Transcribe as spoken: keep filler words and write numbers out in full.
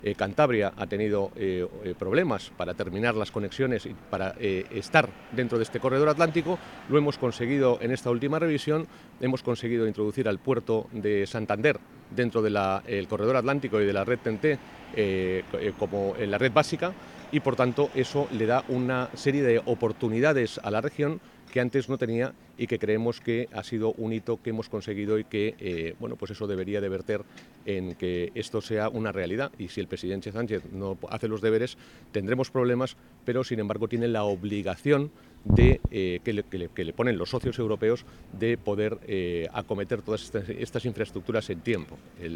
Eh, Cantabria ha tenido eh, eh, problemas para terminar las conexiones y para eh, estar dentro de este corredor atlántico. Lo hemos conseguido en esta última revisión, hemos conseguido introducir al puerto de Santander dentro del de corredor atlántico y de la red T E N T eh, como en la red básica, y por tanto eso le da una serie de oportunidades a la región que antes no tenía y que creemos que ha sido un hito que hemos conseguido y que eh, bueno, pues eso debería de verter en que esto sea una realidad. Y si el presidente Sánchez no hace los deberes, tendremos problemas, pero sin embargo tiene la obligación de eh, que, le, que, le, que le ponen los socios europeos de poder eh, acometer todas estas, estas infraestructuras en tiempo. El